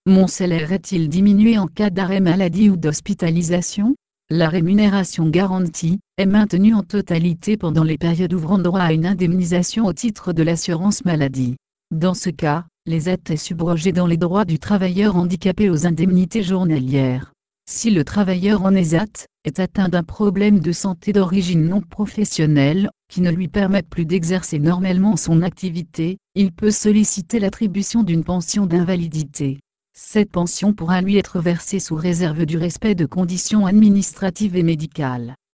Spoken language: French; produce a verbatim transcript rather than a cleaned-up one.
Mon salaire est-il diminué en cas d'arrêt maladie ou d'hospitalisation? La rémunération garantie est maintenue en totalité pendant les périodes ouvrant droit à une indemnisation au titre de l'assurance maladie. Dans ce cas, les A T est subrogé dans les droits du travailleur handicapé aux indemnités journalières. Si le travailleur en E S A T est atteint d'un problème de santé d'origine non professionnelle, qui ne lui permet plus d'exercer normalement son activité, il peut solliciter l'attribution d'une pension d'invalidité. Cette pension pourra lui être versée sous réserve du respect de conditions administratives et médicales.